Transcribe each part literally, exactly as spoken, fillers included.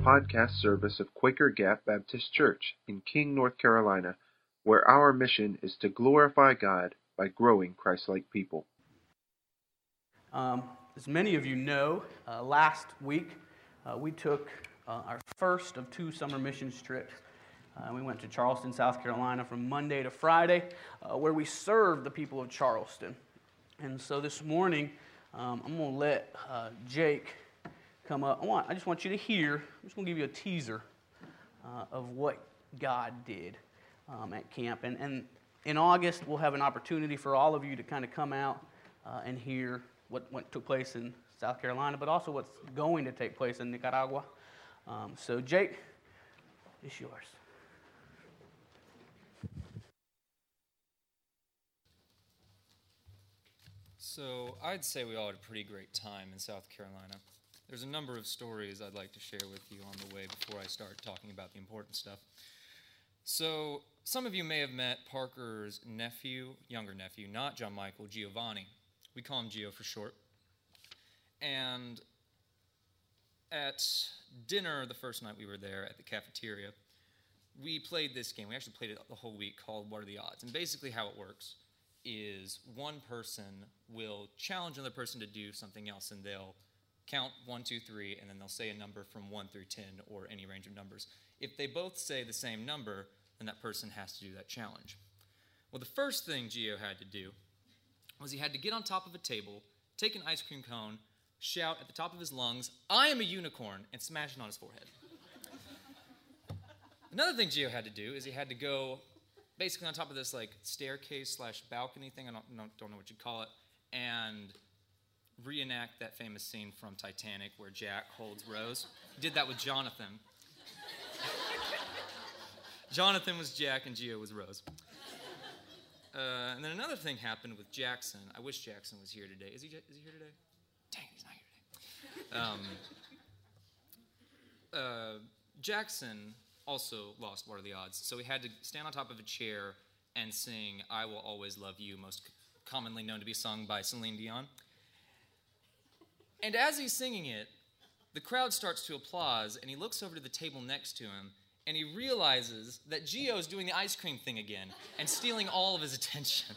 podcast service of Quaker Gap Baptist Church in King, North Carolina, where our mission is to glorify God by growing Christ-like people. Um, as many of you know, uh, last week uh, we took uh, our first of two summer missions trips. Uh, we went to Charleston, South Carolina from Monday to Friday, uh, where we served the people of Charleston. And so this morning, um, I'm going to let uh, Jake come up. I want, I just want you to hear, I'm just going to give you a teaser uh, of what God did um, at camp. And, and in August, we'll have an opportunity for all of you to kind of come out uh, and hear what, what took place in South Carolina, but also what's going to take place in Nicaragua. Um, so, Jake, it's yours. So, I'd say we all had a pretty great time in South Carolina. There's a number of stories I'd like to share with you on the way before I start talking about the important stuff. So, some of you may have met Parker's nephew, younger nephew, not John Michael, Giovanni. We call him Gio for short. And at dinner the first night we were there at the cafeteria, we played this game. We actually played it the whole week called What Are the Odds? And basically how it works is one person will challenge another person to do something else, and they'll count one, two, three, and then they'll say a number from one through ten, or any range of numbers. If they both say the same number, then that person has to do that challenge. Well, the first thing Gio had to do was he had to get on top of a table, take an ice cream cone, shout at the top of his lungs, "I am a unicorn," and smash it on his forehead. Another thing Gio had to do is he had to go basically on top of this like staircase slash balcony thing, I don't, don't know what you'd call it, and reenact that famous scene from Titanic where Jack holds Rose. He did that with Jonathan. Jonathan was Jack and Gio was Rose. Uh, and then another thing happened with Jackson. I wish Jackson was here today. Is he, is he here today? Dang, he's not here today. Um, uh, Jackson also lost What Are the Odds? So he had to stand on top of a chair and sing "I Will Always Love You," most commonly known to be sung by Celine Dion. And as he's singing it, the crowd starts to applaud, and he looks over to the table next to him, and he realizes that Gio's doing the ice cream thing again and stealing all of his attention.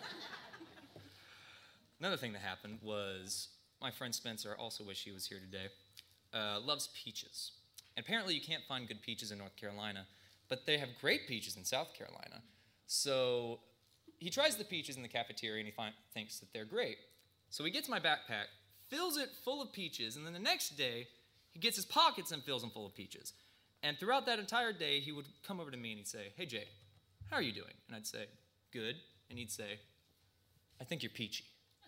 Another thing that happened was my friend Spencer, I also wish he was here today, uh, loves peaches. And apparently you can't find good peaches in North Carolina, but they have great peaches in South Carolina. So he tries the peaches in the cafeteria, and he find, thinks that they're great. So he gets my backpack, fills it full of peaches, and then the next day, he gets his pockets and fills them full of peaches. And throughout that entire day, he would come over to me and he'd say, "Hey, Jay, how are you doing?" And I'd say, "Good." And he'd say, "I think you're peachy."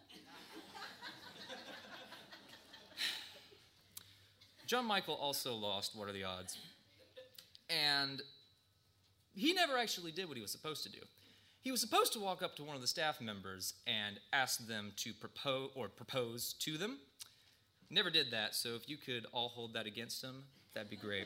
John Michael also lost What Are the Odds? And he never actually did what he was supposed to do. He was supposed to walk up to one of the staff members and ask them to propose or propose to them. Never did that, so if you could all hold that against him, that'd be great.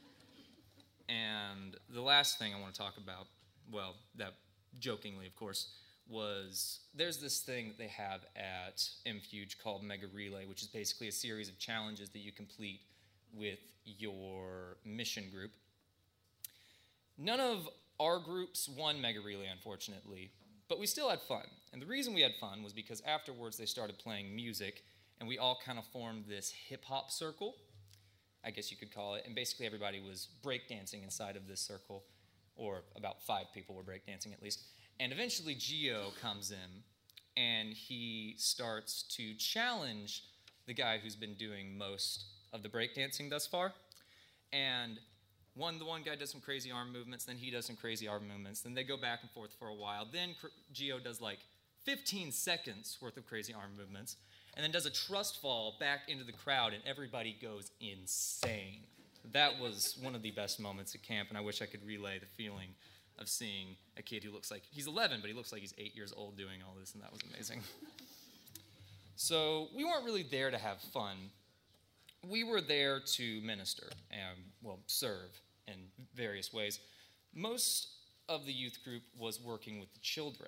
And the last thing I want to talk about, well, that jokingly, of course, was there's this thing that they have at M Fuge called Mega Relay, which is basically a series of challenges that you complete with your mission group. None of our groups won Mega Relay, unfortunately, but we still had fun. And the reason we had fun was because afterwards they started playing music, and we all kind of formed this hip-hop circle, I guess you could call it, and basically everybody was breakdancing inside of this circle, or about five people were breakdancing at least. And eventually Gio comes in, and he starts to challenge the guy who's been doing most of the breakdancing thus far. And one, the one guy does some crazy arm movements, then he does some crazy arm movements, then they go back and forth for a while. Then Gio does like fifteen seconds worth of crazy arm movements, and then does a trust fall back into the crowd, and everybody goes insane. That was one of the best moments at camp, and I wish I could relay the feeling of seeing a kid who looks like, he's eleven, but he looks like he's eight years old doing all this, and that was amazing. So we weren't really there to have fun. We were there to minister and, well, serve in various ways. Most of the youth group was working with the children.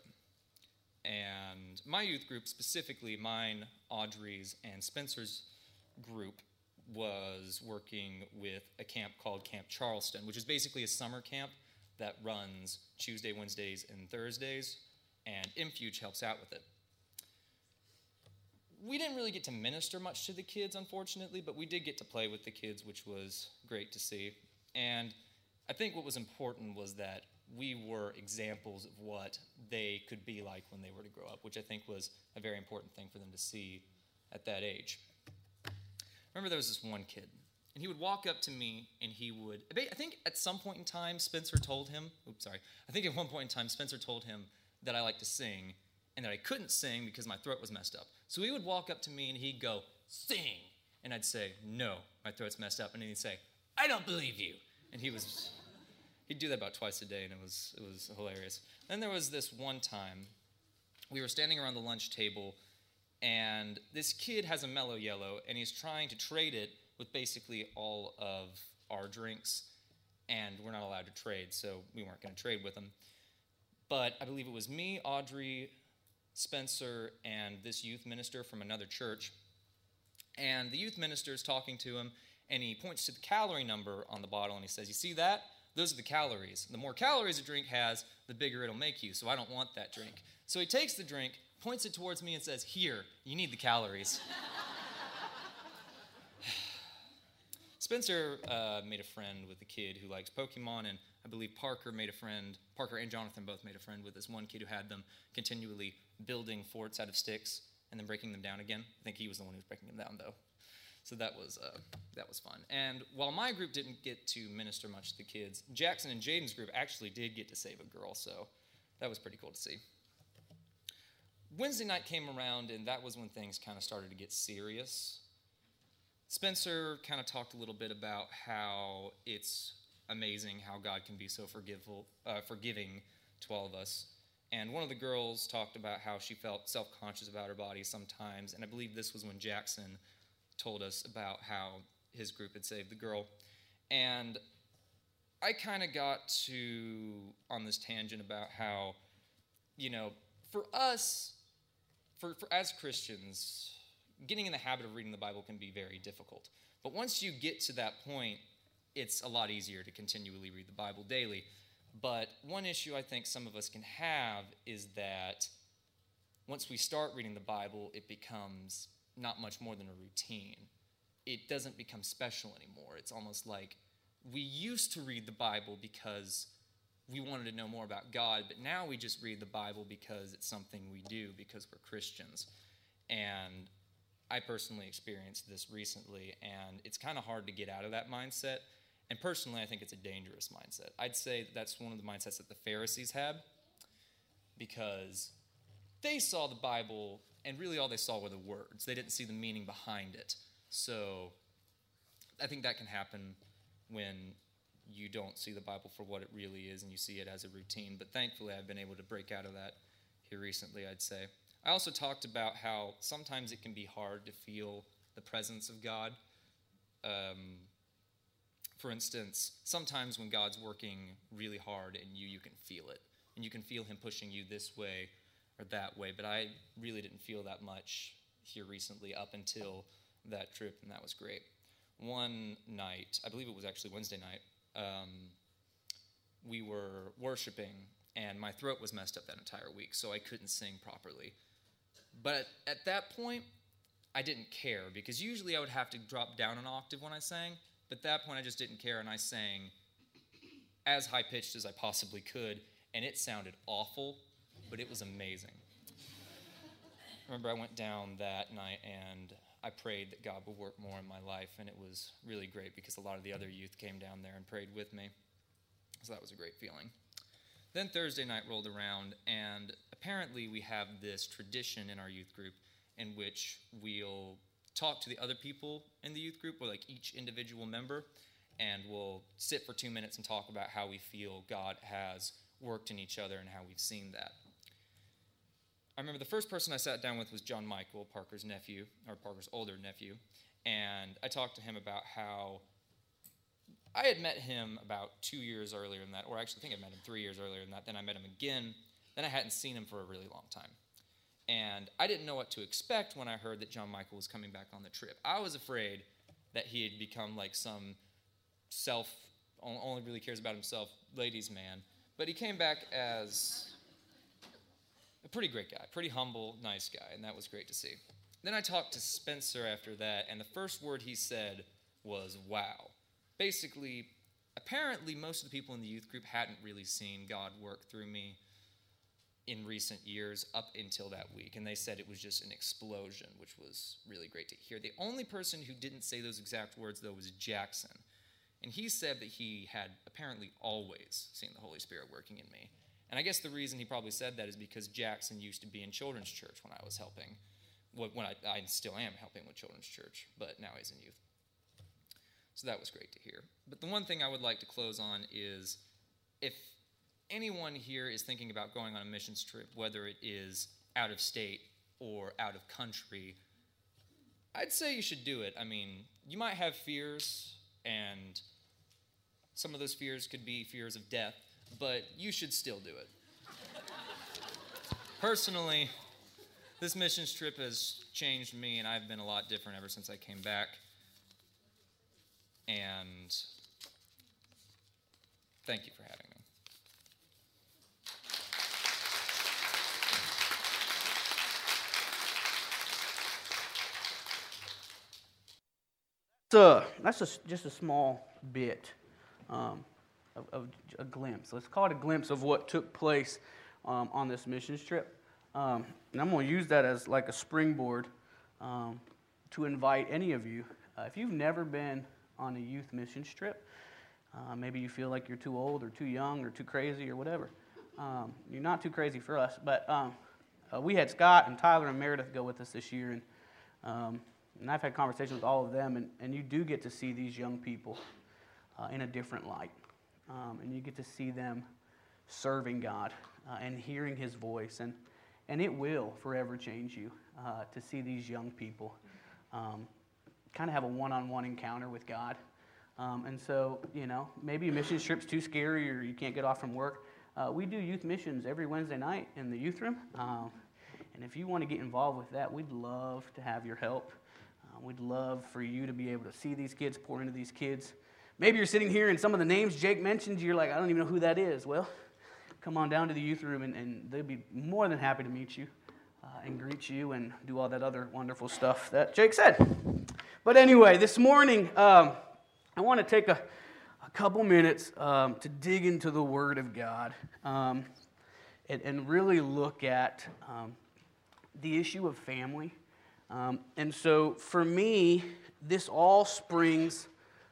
And my youth group, specifically mine, Audrey's, and Spencer's group, was working with a camp called Camp Charleston, which is basically a summer camp that runs Tuesday, Wednesdays, and Thursdays, and Infuge helps out with it. We didn't really get to minister much to the kids, unfortunately, but we did get to play with the kids, which was great to see. And I think what was important was that we were examples of what they could be like when they were to grow up, which I think was a very important thing for them to see at that age. I remember there was this one kid, and he would walk up to me, and he would, I think at some point in time, Spencer told him, oops, sorry, I think at one point in time, Spencer told him that I liked to sing, and that I couldn't sing because my throat was messed up. So he would walk up to me, and he'd go, sing, and I'd say, no, my throat's messed up, and then he'd say, I don't believe you, and he was, he'd do that about twice a day, and it was, it was hilarious. Then there was this one time, we were standing around the lunch table, and this kid has a Mellow Yellow, and he's trying to trade it with basically all of our drinks, and we're not allowed to trade, so we weren't going to trade with him. But I believe it was me, Audrey, Spencer, and this youth minister from another church. And the youth minister is talking to him, and he points to the calorie number on the bottle, and he says, you see that? Those are the calories. The more calories a drink has, the bigger it'll make you, so I don't want that drink. So he takes the drink, points it towards me, and says, here, you need the calories. Spencer uh, made a friend with a kid who likes Pokemon, and I believe Parker made a friend, Parker and Jonathan both made a friend with this one kid who had them continually building forts out of sticks and then breaking them down again. I think he was the one who was breaking them down, though. So that was, uh, that was fun. And while my group didn't get to minister much to the kids, Jackson and Jaden's group actually did get to save a girl, so that was pretty cool to see. Wednesday night came around, and that was when things kind of started to get serious. Spencer kind of talked a little bit about how it's amazing how God can be so forgiveful, uh, forgiving to all of us. And one of the girls talked about how she felt self-conscious about her body sometimes, and I believe this was when Jackson told us about how his group had saved the girl. And I kind of got to on this tangent about how, you know, for us, for, for as Christians, getting in the habit of reading the Bible can be very difficult. But once you get to that point, it's a lot easier to continually read the Bible daily. But one issue I think some of us can have is that once we start reading the Bible, it becomes not much more than a routine. It doesn't become special anymore. It's almost like we used to read the Bible because we wanted to know more about God, but now we just read the Bible because it's something we do, because we're Christians. And I personally experienced this recently, and it's kind of hard to get out of that mindset. And personally, I think it's a dangerous mindset. I'd say that that's one of the mindsets that the Pharisees had, because they saw the Bible, and really all they saw were the words. They didn't see the meaning behind it. So I think that can happen when you don't see the Bible for what it really is, and you see it as a routine. But thankfully, I've been able to break out of that here recently, I'd say. I also talked about how sometimes it can be hard to feel the presence of God. Um, for instance, sometimes when God's working really hard in you, you can feel it. And you can feel him pushing you this way or that way. But I really didn't feel that much here recently up until that trip, and that was great. One night, I believe it was actually Wednesday night, um, we were worshiping, and my throat was messed up that entire week, so I couldn't sing properly. But at that point, I didn't care, because usually I would have to drop down an octave when I sang, but at that point I just didn't care, and I sang as high-pitched as I possibly could, and it sounded awful, but it was amazing. I remember I went down that night, and I prayed that God would work more in my life, and it was really great because a lot of the other youth came down there and prayed with me, so that was a great feeling. Then Thursday night rolled around, and apparently we have this tradition in our youth group in which we'll talk to the other people in the youth group, or like each individual member, and we'll sit for two minutes and talk about how we feel God has worked in each other and how we've seen that. I remember the first person I sat down with was John Michael, Parker's nephew, or Parker's older nephew, and I talked to him about how I had met him about two years earlier than that, or actually I think I met him three years earlier than that. Then I met him again. Then I hadn't seen him for a really long time. And I didn't know what to expect when I heard that John Michael was coming back on the trip. I was afraid that he had become like some self, only really cares about himself, ladies' man. But he came back as a pretty great guy, pretty humble, nice guy, and that was great to see. Then I talked to Spencer after that, and the first word he said was, wow. Basically, apparently most of the people in the youth group hadn't really seen God work through me in recent years up until that week, and they said it was just an explosion, which was really great to hear. The only person who didn't say those exact words, though, was Jackson, and he said that he had apparently always seen the Holy Spirit working in me. And I guess the reason he probably said that is because Jackson used to be in children's church when I was helping, when I, I still am helping with children's church, but now he's in youth. So that was great to hear. But the one thing I would like to close on is, if anyone here is thinking about going on a missions trip, whether it is out of state or out of country, I'd say you should do it. I mean, you might have fears, and some of those fears could be fears of death, but you should still do it. Personally, this missions trip has changed me, and I've been a lot different ever since I came back. And thank you for having me. So that's a, just a small bit um, of, of a glimpse. Let's call it a glimpse of what took place um, on this missions trip. Um, and I'm going to use that as like a springboard um, to invite any of you. Uh, if you've never been on a youth missions trip, uh, maybe you feel like you're too old or too young or too crazy or whatever. Um, you're not too crazy for us, but um, uh, we had Scott and Tyler and Meredith go with us this year, and um, and I've had conversations with all of them, and, and you do get to see these young people uh, in a different light, um, and you get to see them serving God uh, and hearing His voice, and and it will forever change you uh, to see these young people um, kind of have a one-on-one encounter with God. Um, and so, you know, maybe a mission trip's too scary or you can't get off from work. Uh, we do youth missions every Wednesday night in the youth room. Um, and if you want to get involved with that, we'd love to have your help. Uh, we'd love for you to be able to see these kids, pour into these kids. Maybe you're sitting here and some of the names Jake mentioned, you're like, I don't even know who that is. Well, come on down to the youth room and, and they'll be more than happy to meet you uh, and greet you and do all that other wonderful stuff that Jake said. But anyway, this morning, um, I want to take a, a couple minutes um, to dig into the Word of God um, and, and really look at um, the issue of family. Um, and so for me, this all springs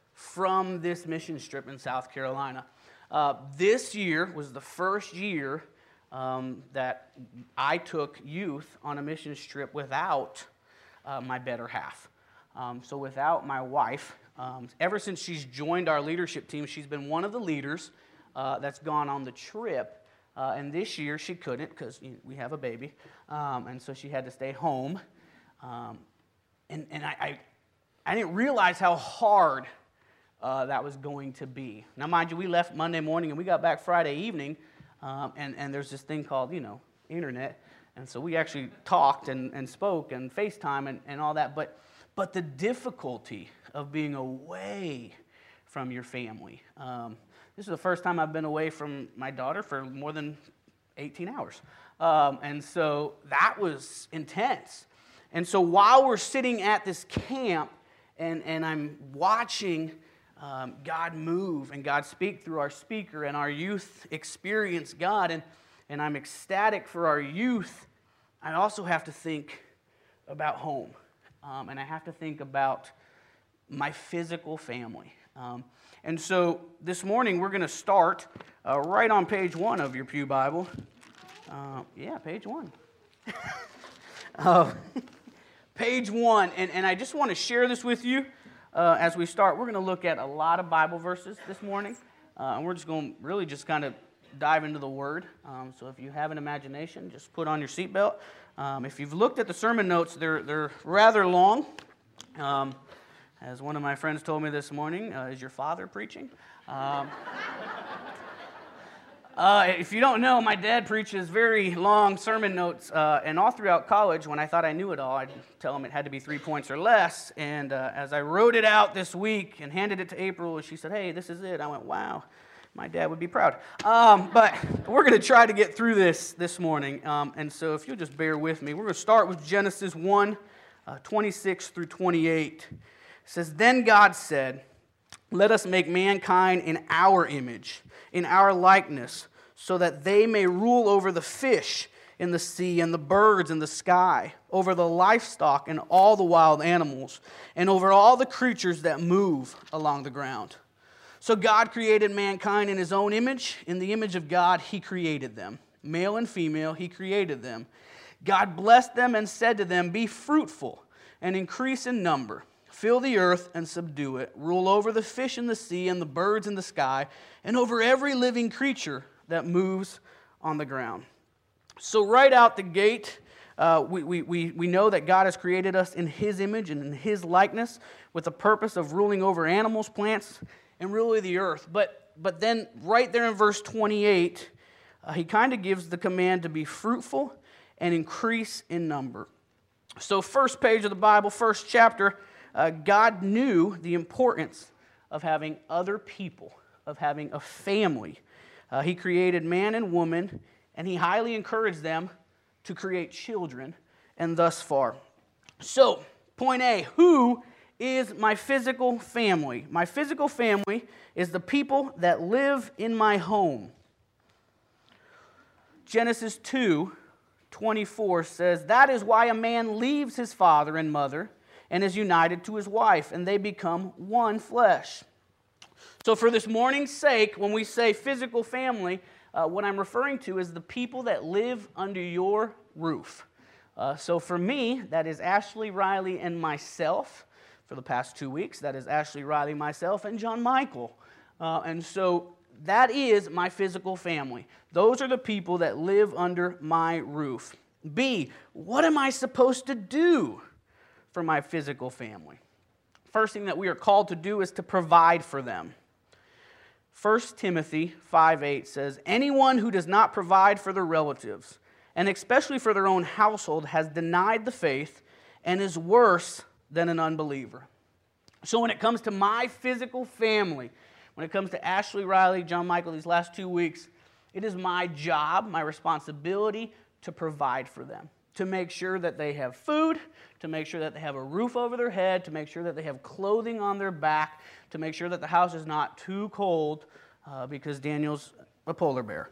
from this mission trip in South Carolina. Uh, this year was the first year um, that I took youth on a mission trip without uh, my better half. Um, so without my wife, um, ever since she's joined our leadership team, she's been one of the leaders uh, that's gone on the trip. Uh, and this year she couldn't because you know, we have a baby, um, and so she had to stay home. Um, and and I, I I didn't realize how hard uh, that was going to be. Now, mind you, we left Monday morning and we got back Friday evening, um, and and there's this thing called you know internet, and so we actually talked and, and spoke and FaceTime and, and all that, but. But the difficulty of being away from your family. Um, this is the first time I've been away from my daughter for more than eighteen hours. Um, and so that was intense. And so while we're sitting at this camp and, and I'm watching um, God move and God speak through our speaker and our youth experience God, and, and I'm ecstatic for our youth, I also have to think about home. Um, and I have to think about my physical family. Um, and so this morning we're going to start uh, right on page one of your Pew Bible. Uh, yeah, page one. uh, page one. And, and I just want to share this with you uh, as we start. We're going to look at a lot of Bible verses this morning. Uh, and we're just going to really just kind of dive into the Word. Um, so if you have an imagination, just put on your seatbelt. Um, if you've looked at the sermon notes, they're they're rather long. Um, as one of my friends told me this morning, uh, is your father preaching? Um, Uh, if you don't know, my dad preaches very long sermon notes, uh, and all throughout college, when I thought I knew it all, I'd tell him it had to be three points or less. And uh, as I wrote it out this week and handed it to April, she said, "Hey, this is it." I went, "Wow, my dad would be proud." Um, but we're going to try to get through this this morning, um, and so if you'll just bear with me, we're going to start with Genesis one, uh, twenty-six through twenty-eight. It says, "Then God said, 'Let us make mankind in our image, in our likeness, so that they may rule over the fish in the sea and the birds in the sky, over the livestock and all the wild animals, and over all the creatures that move along the ground.' So God created mankind in his own image. In the image of God, he created them. Male and female, he created them. God blessed them and said to them, 'Be fruitful and increase in number. Fill the earth and subdue it. Rule over the fish in the sea and the birds in the sky, and over every living creature that moves on the ground.'" So right out the gate, uh, we, we, we, we know that God has created us in his image and in his likeness with the purpose of ruling over animals, plants, and really the earth. But, but then right there in verse twenty-eight, uh, he kind of gives the command to be fruitful and increase in number. So first page of the Bible, first chapter, Uh, God knew the importance of having other people, of having a family. Uh, he created man and woman, and he highly encouraged them to create children, and thus far. So, point A, who is my physical family? My physical family is the people that live in my home. Genesis two twenty-four says, "That is why a man leaves his father and mother and is united to his wife, and they become one flesh." So for this morning's sake, when we say physical family, uh, what I'm referring to is the people that live under your roof. Uh, so for me, that is Ashley, Riley, and myself. For the past two weeks, that is Ashley, Riley, myself, and John Michael. Uh, and so that is my physical family. Those are the people that live under my roof. B, what am I supposed to do for my physical family? First thing that we are called to do is to provide for them. First Timothy five eight says, "Anyone who does not provide for their relatives, and especially for their own household, has denied the faith and is worse than an unbeliever." So when it comes to my physical family, when it comes to Ashley, Riley, John Michael these last two weeks, it is my job, my responsibility to provide for them, to make sure that they have food, to make sure that they have a roof over their head, to make sure that they have clothing on their back, to make sure that the house is not too cold uh, because Daniel's a polar bear.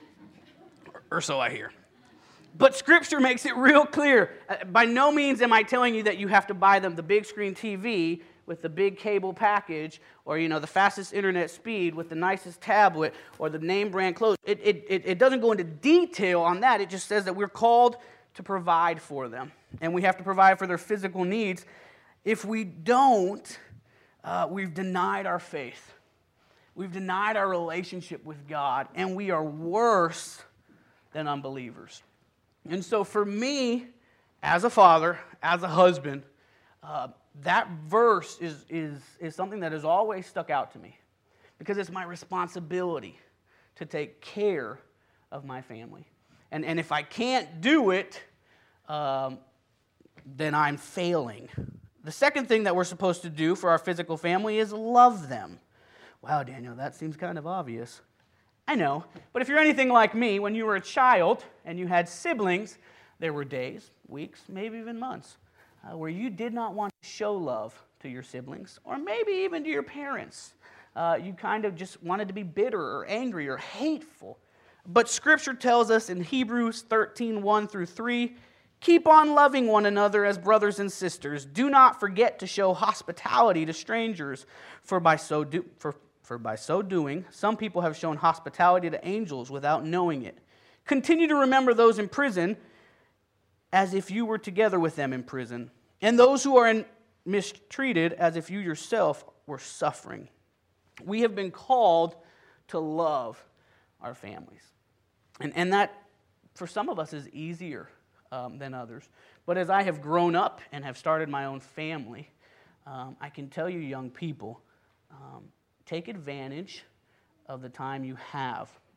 Or so I hear. But Scripture makes it real clear. Uh, by no means am I telling you that you have to buy them the big screen T V with the big cable package, or you know the fastest internet speed with the nicest tablet, or the name brand clothes. It, it, it, it doesn't go into detail on that. It just says that we're called to provide for them. And we have to provide for their physical needs. If we don't, uh, we've denied our faith. We've denied our relationship with God, and we are worse than unbelievers. And so for me, as a father, as a husband, uh, that verse is, is, is something that has always stuck out to me, because it's my responsibility to take care of my family. And, and if I can't do it, um, then I'm failing. The second thing that we're supposed to do for our physical family is love them. Wow, Daniel, that seems kind of obvious. I know, but if you're anything like me, when you were a child and you had siblings, there were days, weeks, maybe even months, uh, where you did not want to show love to your siblings, or maybe even to your parents. Uh, you kind of just wanted to be bitter or angry or hateful. But Scripture tells us in Hebrews thirteen, one through three, "Keep on loving one another as brothers and sisters. Do not forget to show hospitality to strangers, for by so do, for, for by so doing, some people have shown hospitality to angels without knowing it. Continue to remember those in prison as if you were together with them in prison, and those who are in, mistreated as if you yourself were suffering." We have been called to love our families. And, and that, for some of us, is easier um, than others. But as I have grown up and have started my own family, um, I can tell you, young people, um, take advantage of the time you have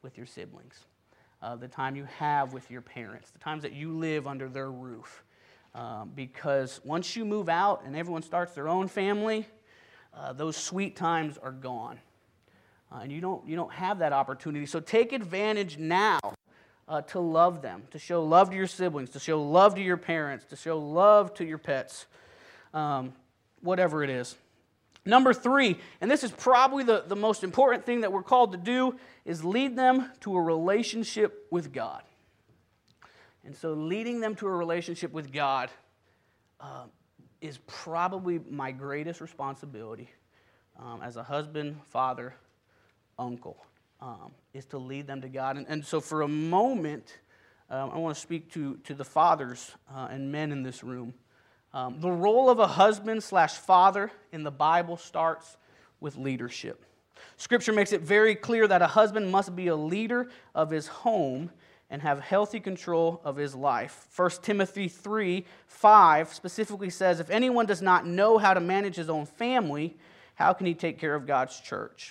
with your siblings, uh, the time you have with your parents, the times that you live under their roof. Um, because once you move out and everyone starts their own family, uh, those sweet times are gone. Uh, and you don't, you don't have that opportunity. So take advantage now uh, to love them, to show love to your siblings, to show love to your parents, to show love to your pets, um, whatever it is. Number three, and this is probably the, the most important thing that we're called to do, is lead them to a relationship with God. And so leading them to a relationship with God uh, is probably my greatest responsibility um, as a husband, father, uncle, um, is to lead them to God. And, and so for a moment, um, I want to speak to, to the fathers uh, and men in this room. Um, the role of a husband slash father in the Bible starts with leadership. Scripture makes it very clear that a husband must be a leader of his home and have healthy control of his life. First Timothy three five specifically says, if anyone does not know how to manage his own family, how can he take care of God's church?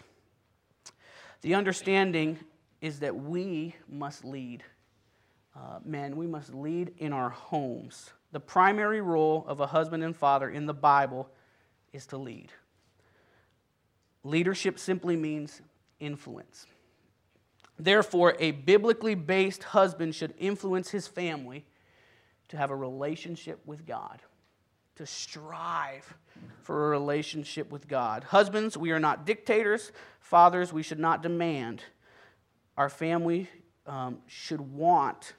The understanding is that we must lead. Uh, men, we must lead in our homes. The primary role of a husband and father in the Bible is to lead. Leadership simply means influence. Therefore, a biblically based husband should influence his family to have a relationship with God, to strive for a relationship with God. Husbands, we are not dictators. Fathers, we should not demand. Our family um, should want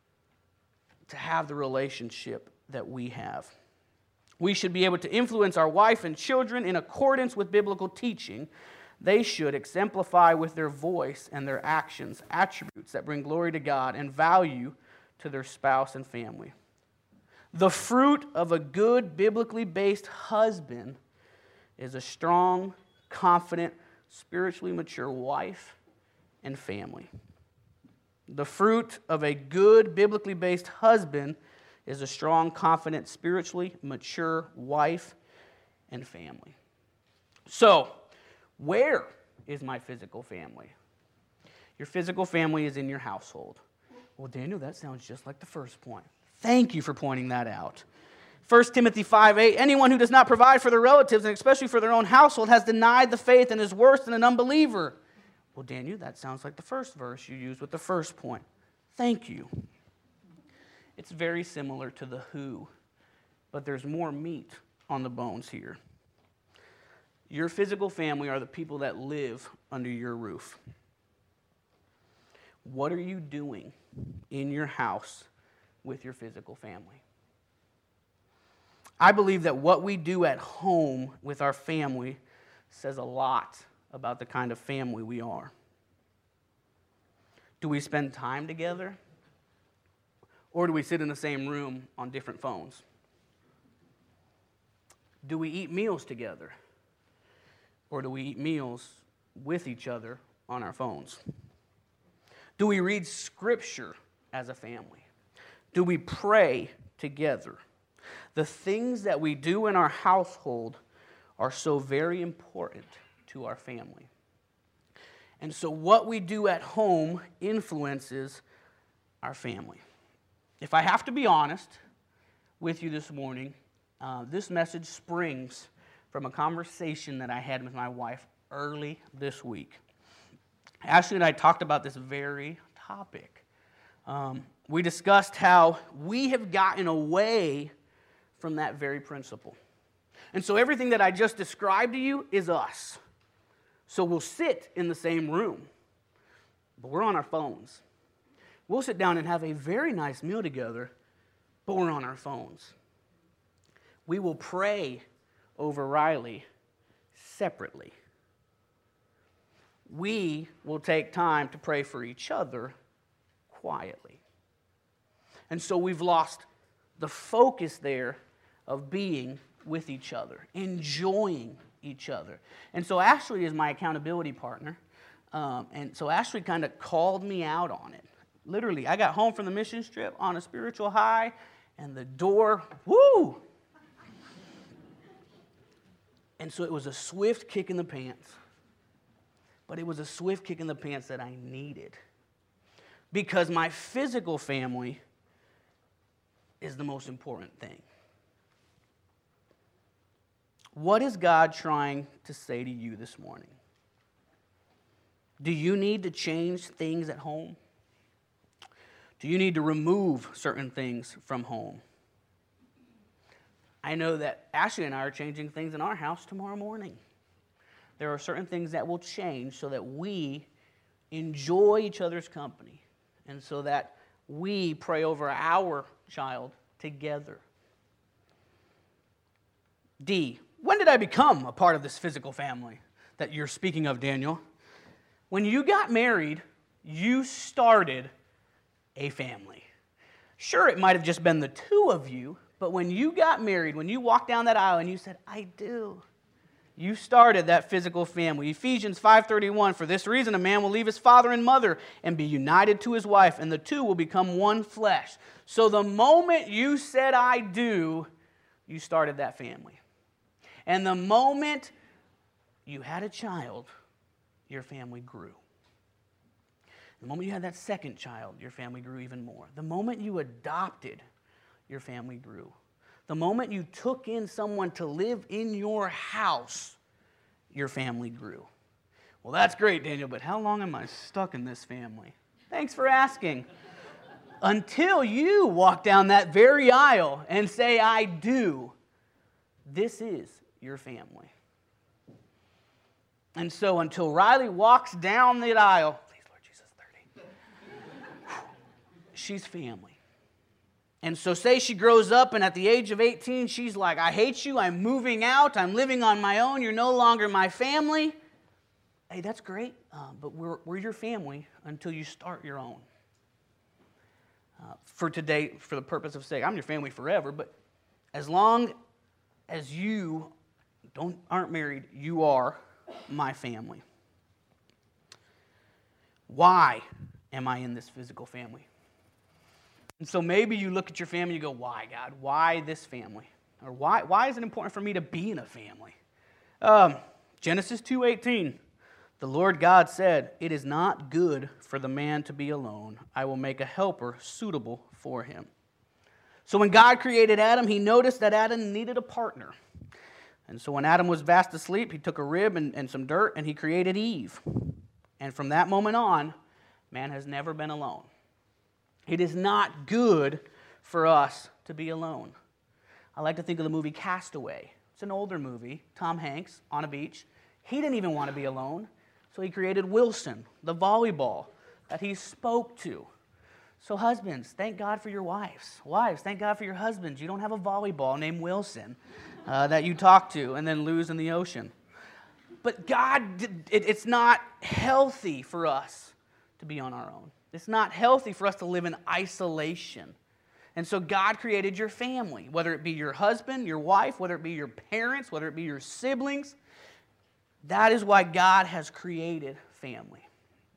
to have the relationship that we have. We should be able to influence our wife and children in accordance with biblical teaching. They should exemplify with their voice and their actions attributes that bring glory to God and value to their spouse and family. The fruit of a good, biblically based husband is a strong, confident, spiritually mature wife and family. The fruit of a good, biblically based husband is a strong, confident, spiritually mature wife and family. So, where is my physical family? Your physical family is in your household. Well, Daniel, that sounds just like the first point. Thank you for pointing that out. First Timothy five eight, anyone who does not provide for their relatives, and especially for their own household, has denied the faith and is worse than an unbeliever. Well, Daniel, that sounds like the first verse you used with the first point. Thank you. It's very similar to the who, but there's more meat on the bones here. Your physical family are the people that live under your roof. What are you doing in your house with your physical family? I believe that what we do at home with our family says a lot about the kind of family we are. Do we spend time together? Or do we sit in the same room on different phones? Do we eat meals together? Or do we eat meals with each other on our phones? Do we read Scripture as a family? Do we pray together? The things that we do in our household are so very important to our family. And so what we do at home influences our family. If I have to be honest with you this morning, uh, this message springs from a conversation that I had with my wife early this week. Ashley and I talked about this very topic. Um, we discussed how we have gotten away from that very principle. And so everything that I just described to you is us. So we'll sit in the same room, but we're on our phones. We'll sit down and have a very nice meal together, but we're on our phones. We will pray over Riley separately. We will take time to pray for each other quietly. And so we've lost the focus there of being with each other, enjoying each other. And so Ashley is my accountability partner. Um, and so Ashley kind of called me out on it. Literally, I got home from the mission trip on a spiritual high, and the door, whoo! And so it was a swift kick in the pants. but it was a swift kick in the pants that I needed. Because my physical family is the most important thing. What is God trying to say to you this morning? Do you need to change things at home? Do you need to remove certain things from home? I know that Ashley and I are changing things in our house tomorrow morning. There are certain things that will change so that we enjoy each other's company and so that we pray over our child together. D, when did I become a part of this physical family that you're speaking of, Daniel? When you got married, you started a family. Sure, it might have just been the two of you, but when you got married, when you walked down that aisle and you said, I do, you started that physical family. Ephesians five thirty-one, for this reason a man will leave his father and mother and be united to his wife, and the two will become one flesh. So the moment you said, I do, you started that family. And the moment you had a child, your family grew. The moment you had that second child, your family grew even more. The moment you adopted, your family grew. The moment you took in someone to live in your house, your family grew. Well, that's great, Daniel, but how long am I stuck in this family? Thanks for asking. Until you walk down that very aisle and say, I do, this is your family. And so until Riley walks down the aisle, please, Lord Jesus, thirty, she's family. And so say she grows up and at the age of eighteen, she's like, I hate you, I'm moving out, I'm living on my own, you're no longer my family. Hey, that's great, uh, but we're, we're your family until you start your own. Uh, for today, for the purpose of saying, I'm your family forever, but as long as you don't aren't married, you are my family. Why am I in this physical family? And so maybe you look at your family and you go, why, God? Why this family? Or why, why is it important for me to be in a family? Um, Genesis two eighteen, the Lord God said, it is not good for the man to be alone. I will make a helper suitable for him. So when God created Adam, he noticed that Adam needed a partner. And so when Adam was fast asleep, he took a rib and, and some dirt and he created Eve. And from that moment on, man has never been alone. It is not good for us to be alone. I like to think of the movie Castaway. It's an older movie, Tom Hanks on a beach. He didn't even want to be alone, so he created Wilson, the volleyball that he spoke to. So husbands, thank God for your wives. Wives, thank God for your husbands. You don't have a volleyball named Wilson uh, that you talk to and then lose in the ocean. But God, it, it's not healthy for us to be on our own. It's not healthy for us to live in isolation. And so God created your family, whether it be your husband, your wife, whether it be your parents, whether it be your siblings. That is why God has created family.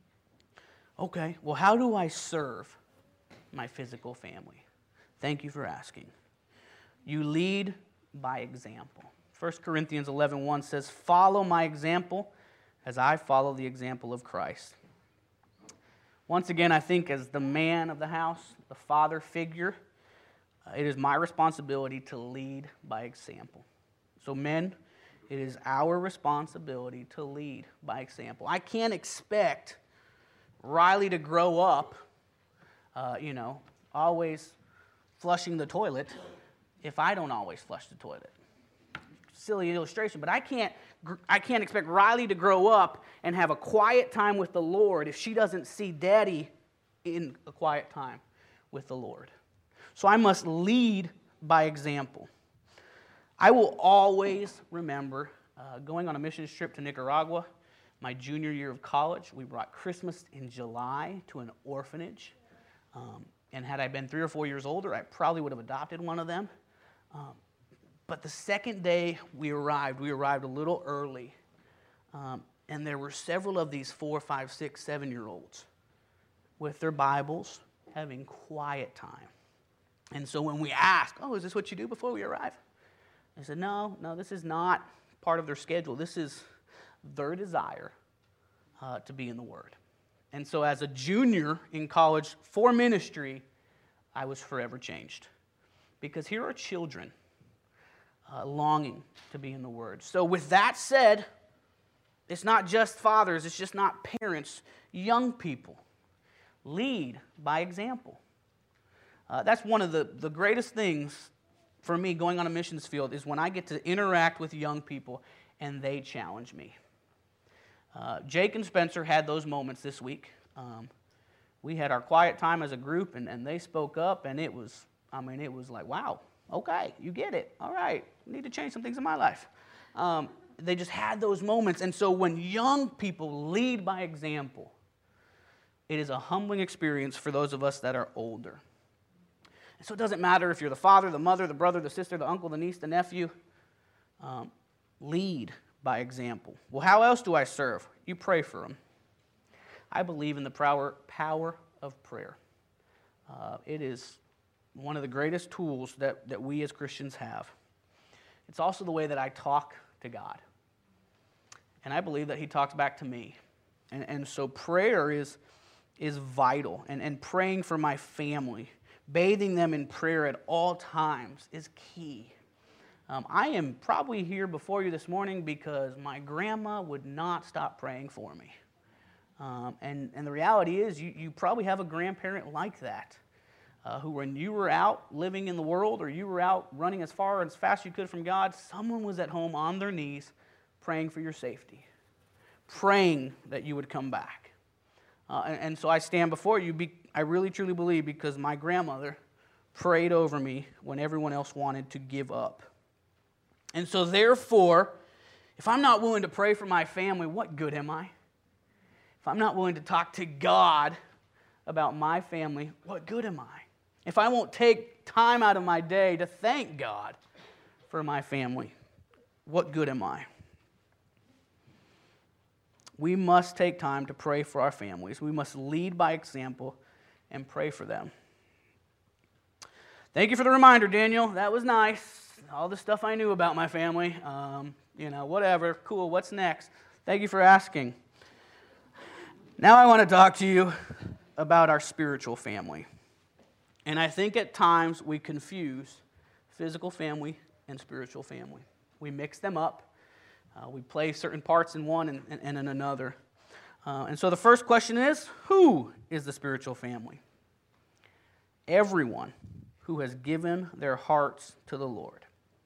Okay, well, how do I serve my physical family? Thank you for asking. You lead by example. First Corinthians eleven one says, follow my example as I follow the example of Christ. Once again, I think as the man of the house, the father figure, uh, it is my responsibility to lead by example. So men, it is our responsibility to lead by example. I can't expect Riley to grow up, uh, you know, always flushing the toilet if I don't always flush the toilet. Silly illustration, but I can't I can't expect Riley to grow up and have a quiet time with the Lord if she doesn't see Daddy in a quiet time with the Lord. So I must lead by example. I will always remember uh, going on a mission trip to Nicaragua my junior year of college. We brought Christmas in July to an orphanage. Um, and had I been three or four years older, I probably would have adopted one of them. Um, But the second day we arrived, we arrived a little early, um, and there were several of these four, five, six, seven-year-olds with their Bibles having quiet time. And so when we asked, oh, is this what you do before we arrive? They said, no, no, this is not part of their schedule. This is their desire uh, to be in the Word. And so as a junior in college for ministry, I was forever changed. Because here are children uh, longing to be in the Word. So with that said, it's not just fathers, it's just not parents, young people. Lead by example. Uh, that's one of the, the greatest things for me going on a missions field is when I get to interact with young people and they challenge me. Uh, Jake and Spencer had those moments this week. Um, we had our quiet time as a group, and, and they spoke up, and it was, I mean, it was like, wow, okay, you get it. All right, I need to change some things in my life. Um, they just had those moments, and so when young people lead by example, it is a humbling experience for those of us that are older. And so it doesn't matter if you're the father, the mother, the brother, the sister, the uncle, the niece, the nephew. Um, lead by example. Well, how else do I serve? You pray for them. I believe in the power, power of prayer. Uh, it is one of the greatest tools that, that we as Christians have. It's also the way that I talk to God. And I believe that He talks back to me. And, and so prayer is, is vital. And, and praying for my family, bathing them in prayer at all times is key. Um, I am probably here before you this morning because my grandma would not stop praying for me. Um, and, and the reality is you, you probably have a grandparent like that, uh, who when you were out living in the world or you were out running as far and as fast as you could from God, someone was at home on their knees praying for your safety, praying that you would come back. Uh, and, and so I stand before you, be, I really truly believe, because my grandmother prayed over me when everyone else wanted to give up. And so therefore, if I'm not willing to pray for my family, what good am I? If I'm not willing to talk to God about my family, what good am I? If I won't take time out of my day to thank God for my family, what good am I? We must take time to pray for our families. We must lead by example and pray for them. Thank you for the reminder, Daniel. That was nice. All the stuff I knew about my family. Um, you know, whatever. Cool. What's next? Thank you for asking. Now I want to talk to you about our spiritual family. And I think at times we confuse physical family and spiritual family. We mix them up. Uh, we play certain parts in one and, and, and in another. Uh, and so the first question is, who is the spiritual family? Everyone who has given their hearts to the Lord.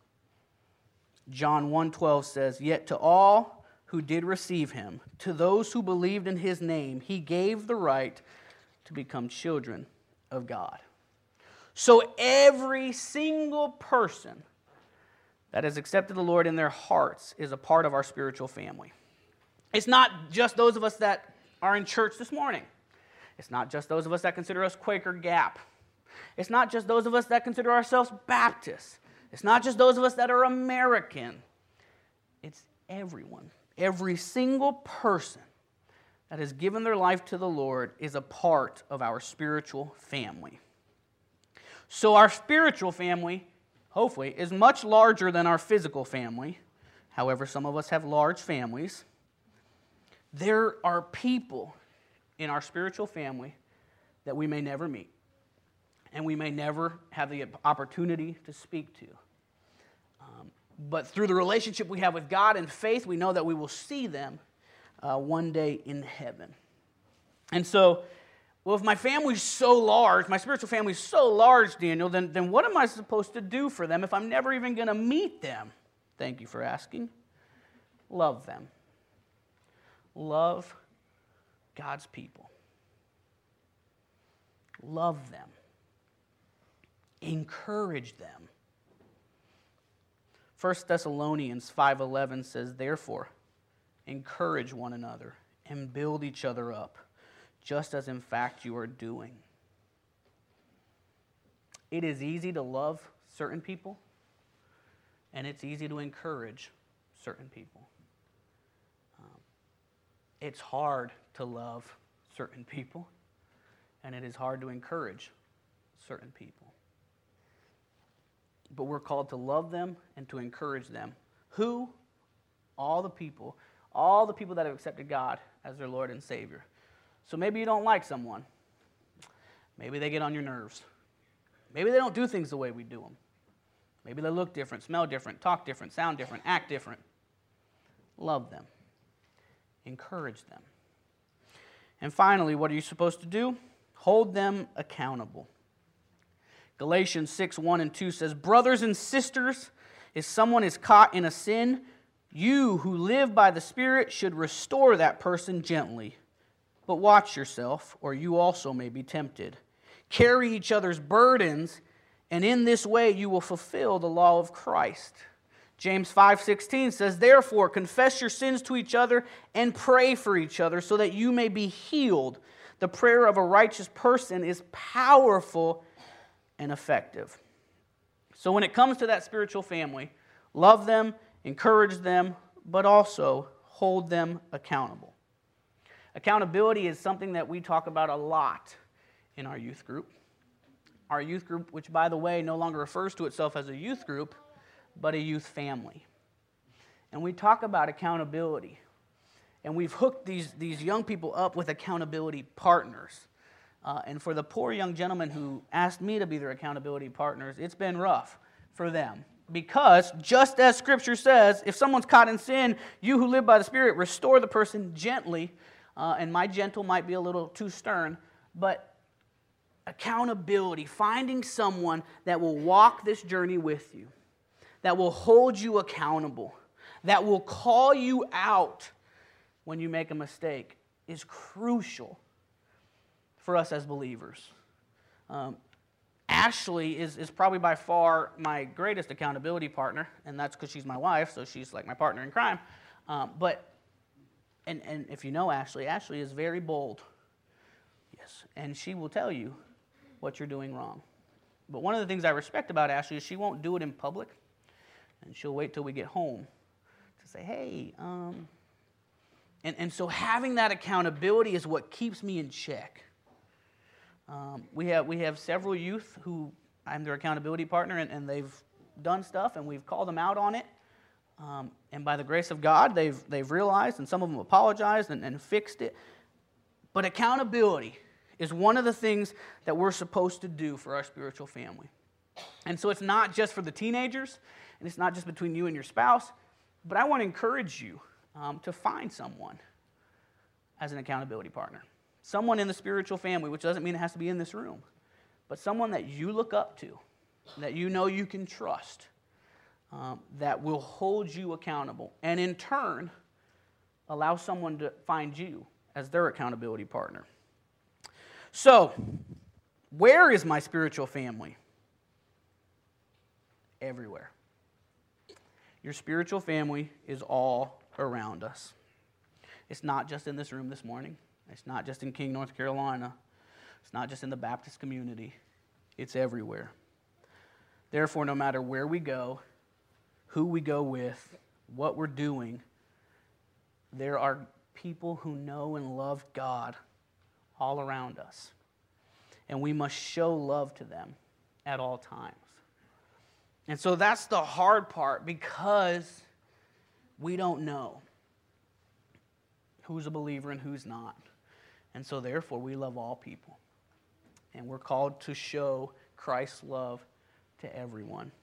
John one twelve says, "Yet to all who did receive Him, to those who believed in His name, He gave the right to become children of God." So every single person that has accepted the Lord in their hearts is a part of our spiritual family. It's not just those of us that are in church this morning. It's not just those of us that consider us Quaker Gap. It's not just those of us that consider ourselves Baptists. It's not just those of us that are American. It's everyone. Every single person that has given their life to the Lord is a part of our spiritual family. So our spiritual family, hopefully, is much larger than our physical family. However, some of us have large families. There are people in our spiritual family that we may never meet, and we may never have the opportunity to speak to. Um, but through the relationship we have with God and faith, we know that we will see them uh, one day in heaven. And so, well, if my family's so large, my spiritual family's so large, Daniel, then, then what am I supposed to do for them if I'm never even going to meet them? Thank you for asking. Love them. Love God's people. Love them. Encourage them. First Thessalonians five eleven says, "Therefore, encourage one another and build each other up, just as in fact you are doing." It is easy to love certain people, and it's easy to encourage certain people. Um, it's hard to love certain people, and it is hard to encourage certain people. But we're called to love them and to encourage them. Who? All the people, all the people that have accepted God as their Lord and Savior. So maybe you don't like someone. Maybe they get on your nerves. Maybe they don't do things the way we do them. Maybe they look different, smell different, talk different, sound different, act different. Love them. Encourage them. And finally, what are you supposed to do? Hold them accountable. Galatians six, one and two says, brothers and sisters, if someone is caught in a sin, you who live by the Spirit should restore that person gently. But watch yourself, or you also may be tempted. Carry each other's burdens, and in this way you will fulfill the law of Christ. James five sixteen says, therefore, confess your sins to each other and pray for each other so that you may be healed. The prayer of a righteous person is powerful and effective. So when it comes to that spiritual family, love them, encourage them, but also hold them accountable. Accountability is something that we talk about a lot in our youth group. Our youth group, which by the way, no longer refers to itself as a youth group, but a youth family. And we talk about accountability. And we've hooked these, these young people up with accountability partners. Uh, and for the poor young gentlemen who asked me to be their accountability partners, it's been rough for them. Because just as Scripture says, if someone's caught in sin, you who live by the Spirit, restore the person gently. Uh, and my gentle might be a little too stern, but accountability, finding someone that will walk this journey with you, that will hold you accountable, that will call you out when you make a mistake, is crucial for us as believers. Um, Ashley is, is probably by far my greatest accountability partner, and that's because she's my wife, so she's like my partner in crime. Um, but, and, and if you know Ashley, Ashley is very bold. Yes, and she will tell you what you're doing wrong. But one of the things I respect about Ashley is she won't do it in public, and she'll wait till we get home to say, hey, um... And, and so having that accountability is what keeps me in check. Um, we have we have several youth who I'm their accountability partner, and, and they've done stuff, and we've called them out on it. Um, and by the grace of God, they've they've realized, and some of them apologized and, and fixed it. But accountability is one of the things that we're supposed to do for our spiritual family. And so it's not just for the teenagers, and it's not just between you and your spouse, but I want to encourage you um, to find someone as an accountability partner. Someone in the spiritual family, which doesn't mean it has to be in this room, but someone that you look up to, that you know you can trust, um, that will hold you accountable, and in turn, allow someone to find you as their accountability partner. So, where is my spiritual family? Everywhere. Your spiritual family is all around us. It's not just in this room this morning. It's not just in King, North Carolina. It's not just in the Baptist community. It's everywhere. Therefore, no matter where we go, who we go with, what we're doing, there are people who know and love God all around us. And we must show love to them at all times. And so that's the hard part, because we don't know who's a believer and who's not. And so therefore we love all people. And we're called to show Christ's love to everyone.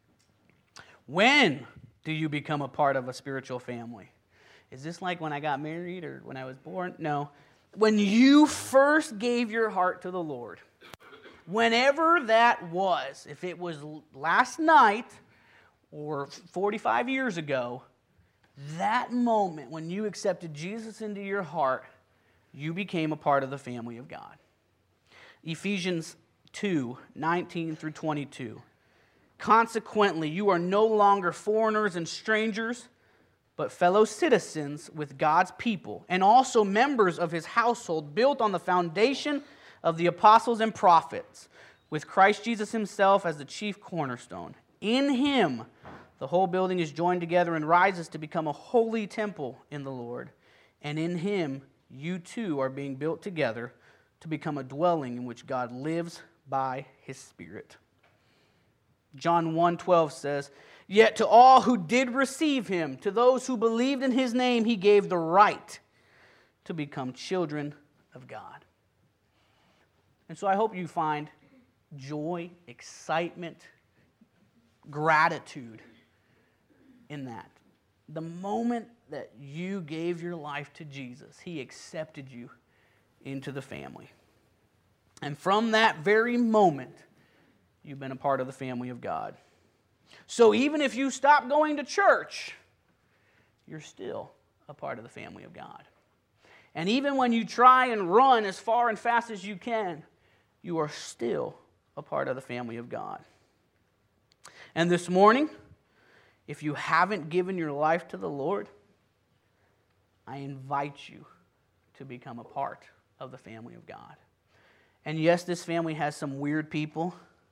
When do you become a part of a spiritual family? Is this like when I got married or when I was born? No. When you first gave your heart to the Lord. Whenever that was, if it was last night or forty-five years ago, that moment when you accepted Jesus into your heart, you became a part of the family of God. Ephesians two, nineteen through twenty-two. Consequently, you are no longer foreigners and strangers, but fellow citizens with God's people, and also members of His household, built on the foundation of the apostles and prophets, with Christ Jesus Himself as the chief cornerstone. In Him, the whole building is joined together and rises to become a holy temple in the Lord. And in Him, you too are being built together to become a dwelling in which God lives by His Spirit. John one twelve says, "Yet to all who did receive him, to those who believed in his name, he gave the right to become children of God." And so I hope you find joy, excitement, gratitude in that. The moment that you gave your life to Jesus, he accepted you into the family. And from that very moment, you've been a part of the family of God. So even if you stop going to church, you're still a part of the family of God. And even when you try and run as far and fast as you can, you are still a part of the family of God. And this morning, if you haven't given your life to the Lord, I invite you to become a part of the family of God. And yes, this family has some weird people,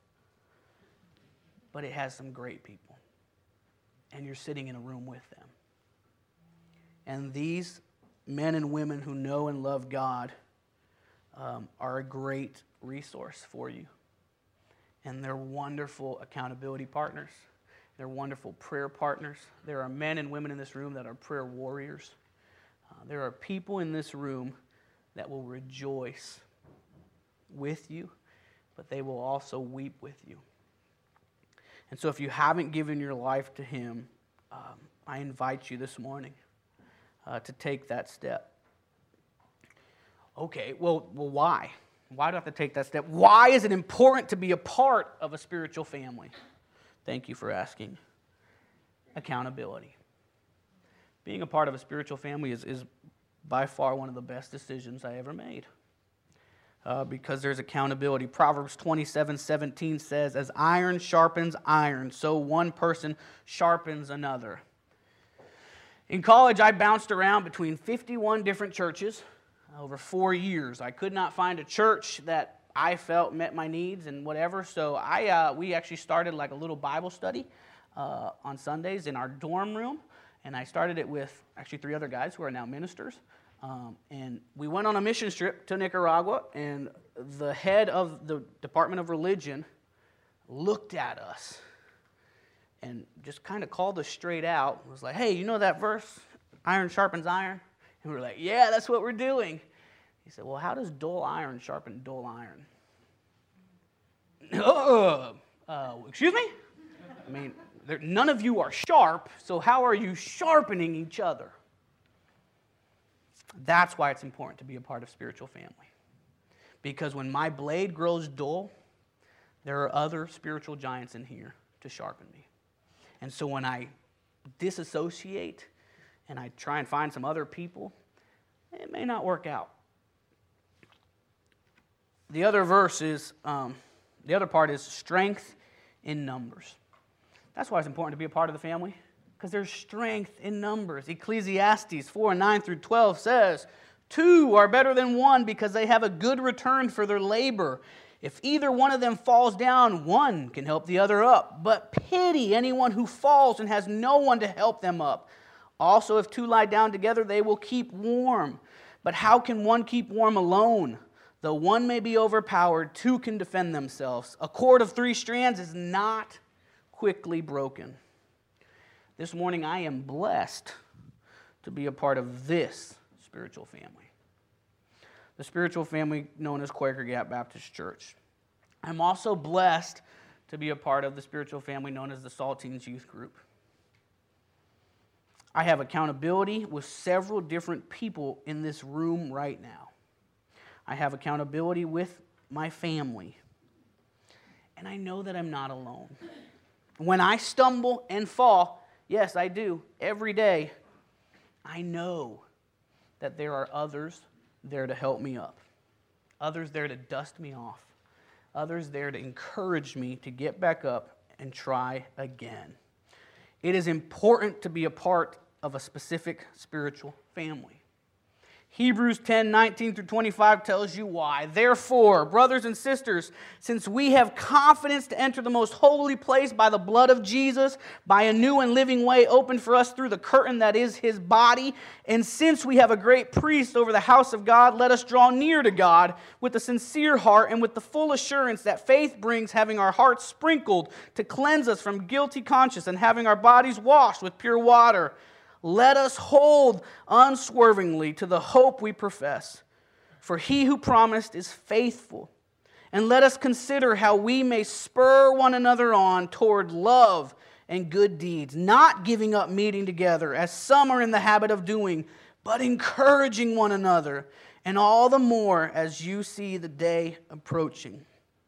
but it has some great people. And you're sitting in a room with them. And these men and women who know and love God um, are a great resource for you. And they're wonderful accountability partners. They're wonderful prayer partners. There are men and women in this room that are prayer warriors. Uh, there are people in this room that will rejoice with you, but they will also weep with you. And so if you haven't given your life to him, um, I invite you this morning uh, to take that step. Okay, well, well, why? Why do I have to take that step? Why is it important to be a part of a spiritual family? Thank you for asking. Accountability. Being a part of a spiritual family is, is by far one of the best decisions I ever made. Uh, because there's accountability. Proverbs twenty-seven seventeen says, "As iron sharpens iron, so one person sharpens another." In college, I bounced around between fifty-one different churches over four years. I could not find a church that I felt met my needs and whatever, so I uh, we actually started like a little Bible study uh, on Sundays in our dorm room, and I started it with actually three other guys who are now ministers. Um, and we went on a mission trip to Nicaragua, and the head of the Department of Religion looked at us and just kind of called us straight out. It was like, "Hey, you know that verse, iron sharpens iron?" And we were like, "Yeah, that's what we're doing." He said, "Well, how does dull iron sharpen dull iron?" uh, uh, excuse me? I mean, there, none of you are sharp, so how are you sharpening each other? That's why it's important to be a part of spiritual family. Because when my blade grows dull, there are other spiritual giants in here to sharpen me. And so when I disassociate and I try and find some other people, it may not work out. The other verse is, um, the other part is strength in numbers. That's why it's important to be a part of the family. Because there's strength in numbers. Ecclesiastes four, nine through twelve says, "Two are better than one because they have a good return for their labor. If either one of them falls down, one can help the other up. But pity anyone who falls and has no one to help them up. Also, if two lie down together, they will keep warm. But how can one keep warm alone? Though one may be overpowered, two can defend themselves. A cord of three strands is not quickly broken." This morning, I am blessed to be a part of this spiritual family. The spiritual family known as Quaker Gap Baptist Church. I'm also blessed to be a part of the spiritual family known as the Saltines Youth Group. I have accountability with several different people in this room right now. I have accountability with my family. And I know that I'm not alone. When I stumble and fall, yes, I do, every day, I know that there are others there to help me up, others there to dust me off, others there to encourage me to get back up and try again. It is important to be a part of a specific spiritual family. Hebrews ten, nineteen through twenty-five tells you why. Therefore, brothers and sisters, since we have confidence to enter the most holy place by the blood of Jesus, by a new and living way opened for us through the curtain that is His body, and since we have a great priest over the house of God, let us draw near to God with a sincere heart and with the full assurance that faith brings, having our hearts sprinkled to cleanse us from guilty conscience and having our bodies washed with pure water. Let us hold unswervingly to the hope we profess, for He who promised is faithful. And let us consider how we may spur one another on toward love and good deeds, not giving up meeting together, as some are in the habit of doing, but encouraging one another, and all the more as you see the day approaching.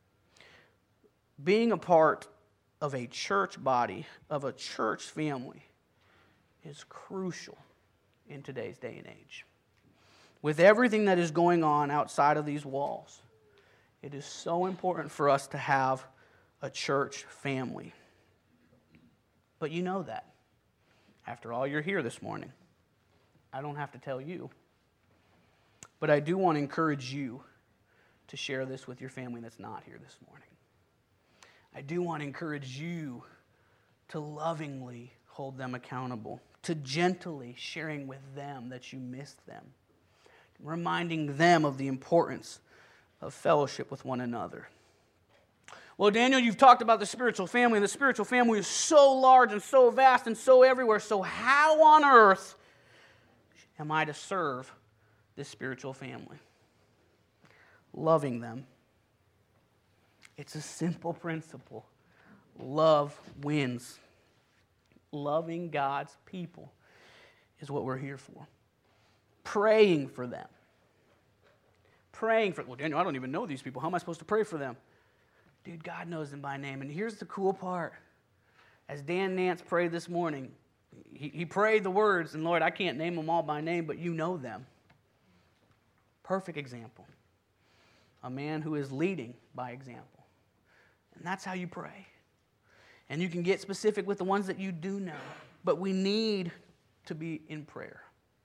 Being a part of a church body, of a church family, is crucial in today's day and age. With everything that is going on outside of these walls, it is so important for us to have a church family. But you know that. After all, you're here this morning. I don't have to tell you. But I do want to encourage you to share this with your family that's not here this morning. I do want to encourage you to lovingly hold them accountable, to gently sharing with them that you missed them, reminding them of the importance of fellowship with one another. Well, Daniel, you've talked about the spiritual family. The spiritual family is so large and so vast and so everywhere. So how on earth am I to serve this spiritual family? Loving them. It's a simple principle. Love wins. Loving God's people is what we're here for. Praying for them. Praying for, well, Daniel, I don't even know these people. How am I supposed to pray for them? Dude, God knows them by name. And here's the cool part. As Dan Nance prayed this morning, he, he prayed the words, and Lord, I can't name them all by name, but you know them. Perfect example. A man who is leading by example. And that's how you pray. And you can get specific with the ones that you do know. But we need to be in prayer.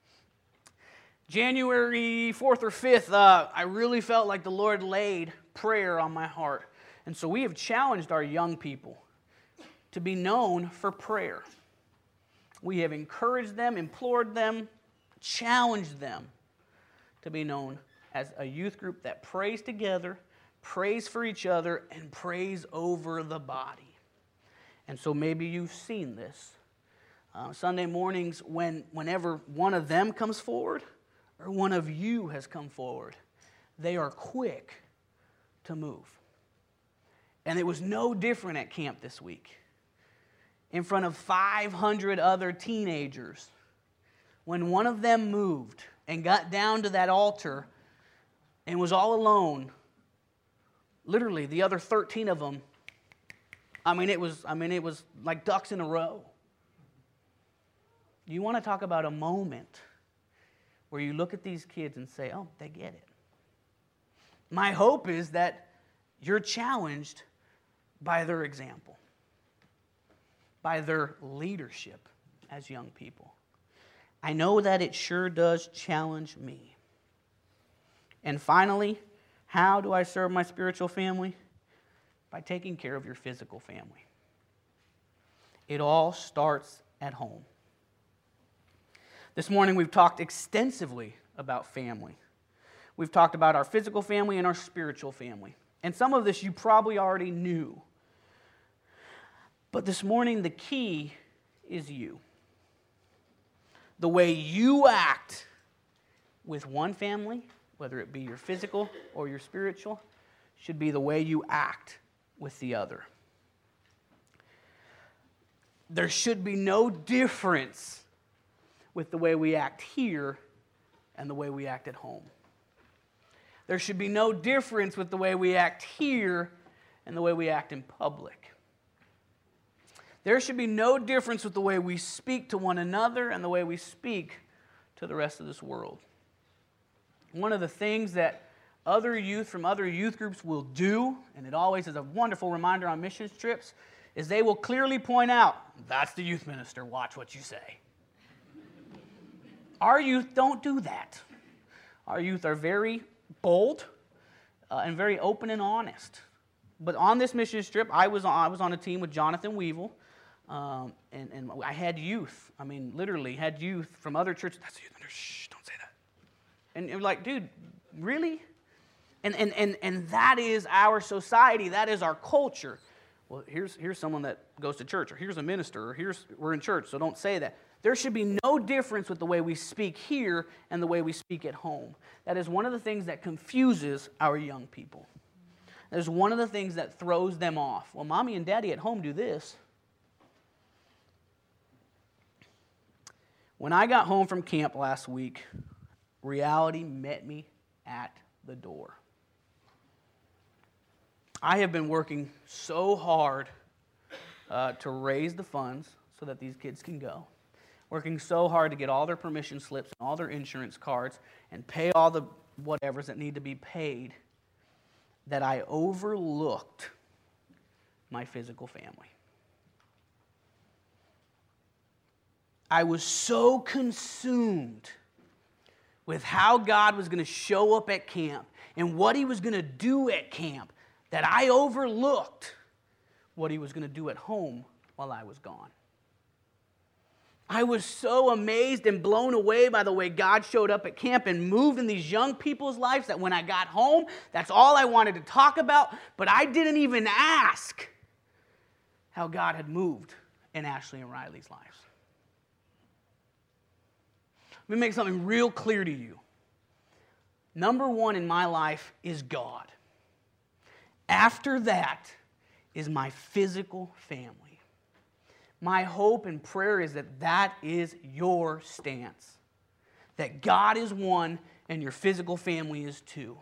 January fourth or fifth, uh, I really felt like the Lord laid prayer on my heart. And so we have challenged our young people to be known for prayer. We have encouraged them, implored them, challenged them to be known as a youth group that prays together, prays for each other, and prays over the body. And so maybe you've seen this. Uh, Sunday mornings, when whenever one of them comes forward or one of you has come forward, they are quick to move. And it was no different at camp this week. In front of five hundred other teenagers, when one of them moved and got down to that altar and was all alone, literally the other thirteen of them, I mean, it was, I mean, it was like ducks in a row. You want to talk about a moment where you look at these kids and say, oh, they get it. My hope is that you're challenged by their example, by their leadership as young people. I know that it sure does challenge me. And finally, how do I serve my spiritual family? By taking care of your physical family. It all starts at home. This morning we've talked extensively about family. We've talked about our physical family and our spiritual family. And some of this you probably already knew. But this morning the key is you. The way you act with one family, whether it be your physical or your spiritual, should be the way you act with the other. There should be no difference with the way we act here and the way we act at home. There should be no difference with the way we act here and the way we act in public. There should be no difference with the way we speak to one another and the way we speak to the rest of this world. One of the things that other youth from other youth groups will do, and it always is a wonderful reminder on mission trips, is they will clearly point out, that's the youth minister, watch what you say. Our youth don't do that. Our youth are very bold uh, and very open and honest. But on this mission trip, I was on, I was on a team with Jonathan Weevil, um, and, and I had youth. I mean, literally had youth from other churches. That's youth. Shh, don't say that. And you're like, dude, really? And, and, and, and that is our society. That is our culture. Well, here's, here's someone that goes to church, or here's a minister, or here's we're in church, so don't say that. There should be no difference with the way we speak here and the way we speak at home. That is one of the things that confuses our young people. That is one of the things that throws them off. Well, mommy and daddy at home do this. When I got home from camp last week, reality met me at the door. I have been working so hard uh, to raise the funds so that these kids can go. Working so hard to get all their permission slips and all their insurance cards and pay all the whatevers that need to be paid, that I overlooked my physical family. I was so consumed with how God was going to show up at camp and what He was going to do at camp that I overlooked what He was going to do at home while I was gone. I was so amazed and blown away by the way God showed up at camp and moved in these young people's lives that when I got home, that's all I wanted to talk about, but I didn't even ask how God had moved in Ashley and Riley's lives. Let me make something real clear to you. Number one in my life is God. After that is my physical family. My hope and prayer is that that is your stance. That God is one and your physical family is two.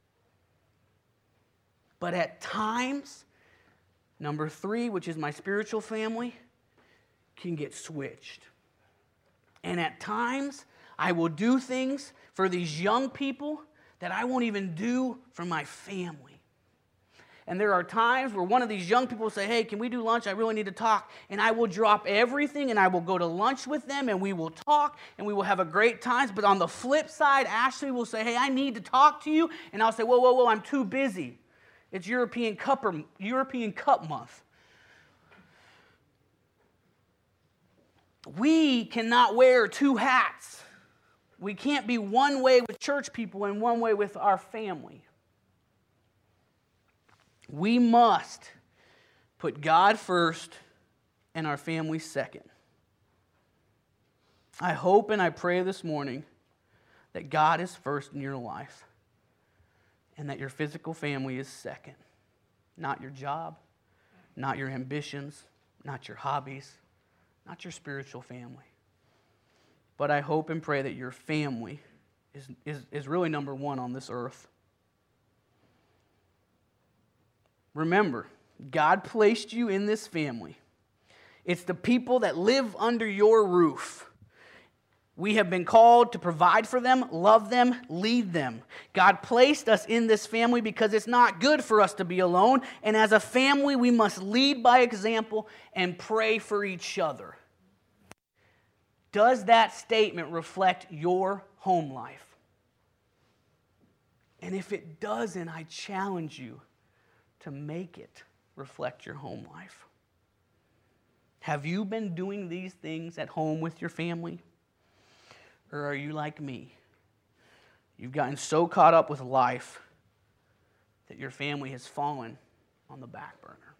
But at times, number three, which is my spiritual family, can get switched. And at times, I will do things for these young people that I won't even do for my family. And there are times where one of these young people will say, hey, can we do lunch? I really need to talk. And I will drop everything and I will go to lunch with them and we will talk and we will have a great time. But on the flip side, Ashley will say, hey, I need to talk to you. And I'll say, whoa, whoa, whoa, I'm too busy. It's European Cup, or, European Cup month. We cannot wear two hats. We can't be one way with church people and one way with our family. We must put God first and our family second. I hope and I pray this morning that God is first in your life and that your physical family is second. Not your job, not your ambitions, not your hobbies, not your spiritual family. But I hope and pray that your family is, is, is really number one on this earth. Remember, God placed you in this family. It's the people that live under your roof. We have been called to provide for them, love them, lead them. God placed us in this family because it's not good for us to be alone. And as a family, we must lead by example and pray for each other. Does that statement reflect your home life? And if it doesn't, I challenge you to make it reflect your home life. Have you been doing these things at home with your family? Or are you like me? You've gotten so caught up with life that your family has fallen on the back burner.